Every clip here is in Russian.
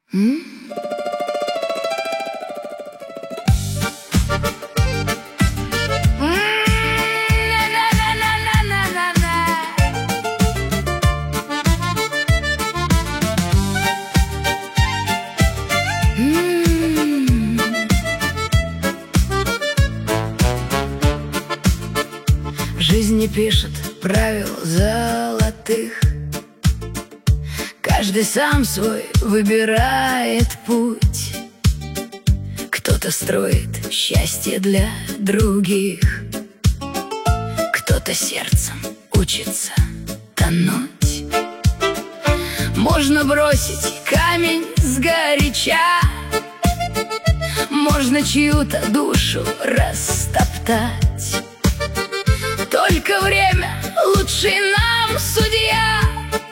Жизнь не пишет правил золотых, каждый сам свой выбирает путь. Кто-то строит счастье для других, кто-то сердцем учится тонуть. Можно бросить камень сгоряча, можно чью-то душу растоптать. Только время лучший нам судья,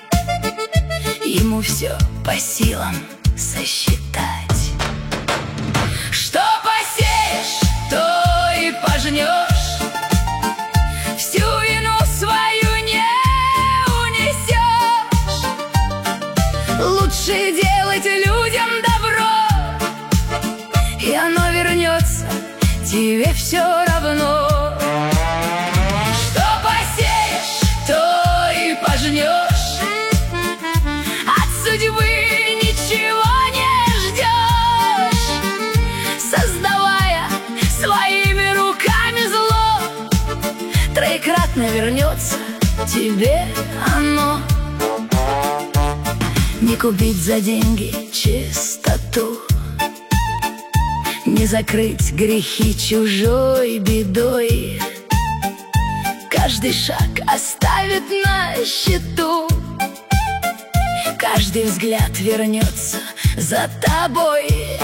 ему все по силам сосчитать. Что посеешь, то и пожнешь, всю вину свою не унесешь. Лучше делать людям добро, и оно вернется тебе все равно. От судьбы ничего не ждешь, создавая своими руками зло, троекратно вернется тебе оно. Не купить за деньги чистоту, не закрыть грехи чужой бедой. Каждый шаг оставит на счету, каждый взгляд вернется за тобой.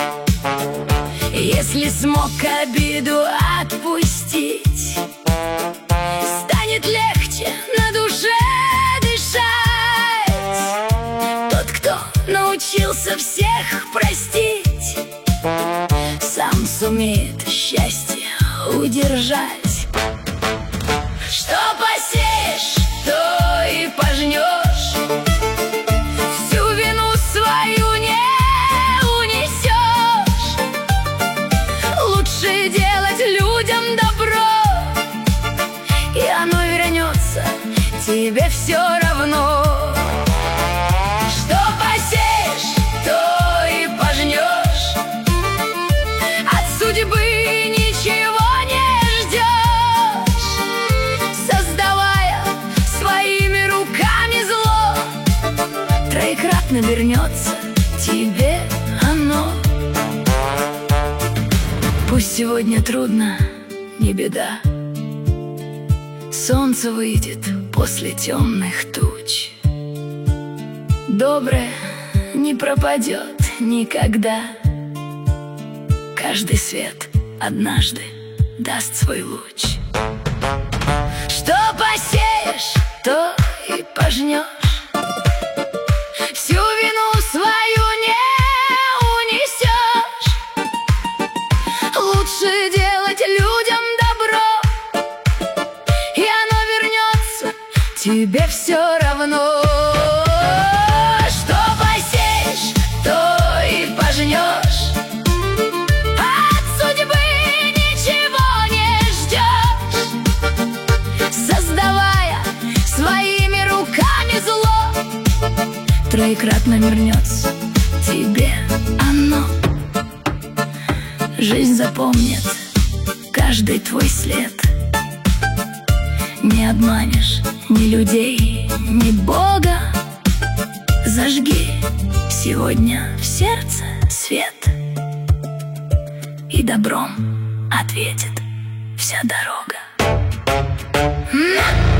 Если смог обиду отпустить, станет легче на душе дышать. Тот, кто научился всех простить, сам сумеет счастье удержать. Что посеешь, то и пожнешь, всю вину свою не унесешь. Лучше делать людям добро, и оно вернется тебе все равно. Что посеешь, то и пожнешь, от судьбы ничего не ждешь, создавая своими руками зло, троекратно вернется тебе оно. Пусть сегодня трудно, не беда, солнце выйдет после темных туч. Доброе не пропадет никогда, каждый свет однажды даст свой луч. Что посеешь, то и пожнешь, всю вину свою не унесешь. Лучше делать людям добро, и оно вернется тебе все равно. Что посеешь, то и пожнешь, от судьбы ничего не ждешь, создавая своими руками зло, троекратно вернется тебе оно. Жизнь запомнит каждый твой след, не обманешь ни людей, ни Бога. Зажги сегодня в сердце свет, и добром ответит вся дорога.